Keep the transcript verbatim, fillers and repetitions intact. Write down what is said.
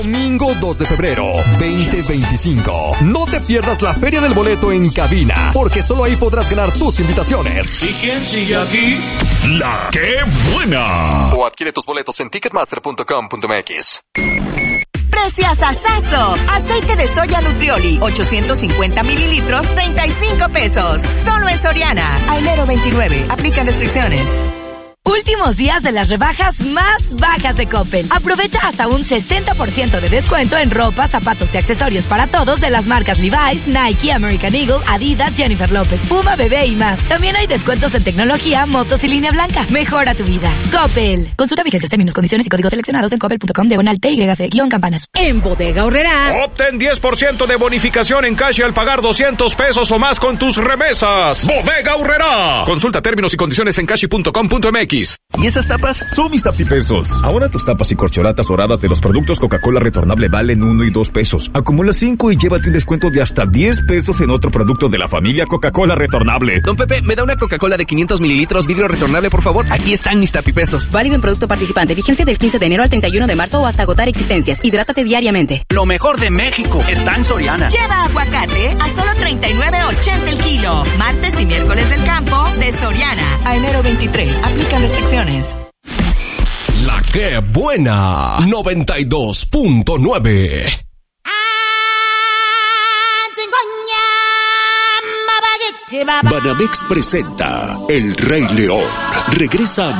Domingo dos de febrero, veinte veinticinco. No te pierdas la Feria del Boleto en cabina, porque solo ahí podrás ganar tus invitaciones. ¿Y quién sigue aquí? La que buena. O adquiere tus boletos en ticketmaster punto com punto m x. ¡Preciasasazo! Aceite de soya Nutrioli, ochocientos cincuenta mililitros, treinta y cinco pesos. Solo en Soriana. A enero veintinueve. Aplican restricciones. Últimos días de las rebajas más bajas de Coppel. Aprovecha hasta un sesenta por ciento de descuento en ropa, zapatos y accesorios para todos de las marcas Levi's, Nike, American Eagle, Adidas, Jennifer López, Puma, Bebé y más. También hay descuentos en tecnología, motos y línea blanca. Mejora tu vida. Coppel. Consulta vigencias, términos, condiciones y códigos seleccionados en coppel punto com diagonal T Y C guión campanas. En Bodega Aurrerá. Obtén diez por ciento de bonificación en cash al pagar doscientos pesos o más con tus remesas. Bodega Aurrerá. Consulta términos y condiciones en cashi punto com punto m x. ¿Y esas tapas? Son mis tapipesos. Ahora tus tapas y corcholatas doradas de los productos Coca-Cola retornable valen uno y dos pesos. Acumula cinco y llévate un descuento de hasta diez pesos en otro producto de la familia Coca-Cola retornable. Don Pepe, ¿me da una Coca-Cola de quinientos mililitros vidrio retornable, por favor? Aquí están mis tapipesos. Válido en producto participante. Vigencia del quince de enero al treinta y uno de marzo o hasta agotar existencias. Hidrátate diariamente. Lo mejor de México está en Soriana. Lleva aguacate a solo treinta y nueve ochenta el kilo. Martes y miércoles del campo de Soriana. A enero veintitrés. Aplican restricciones. La que buena. noventa y dos punto nueve. Banamex presenta El Rey León. Regresa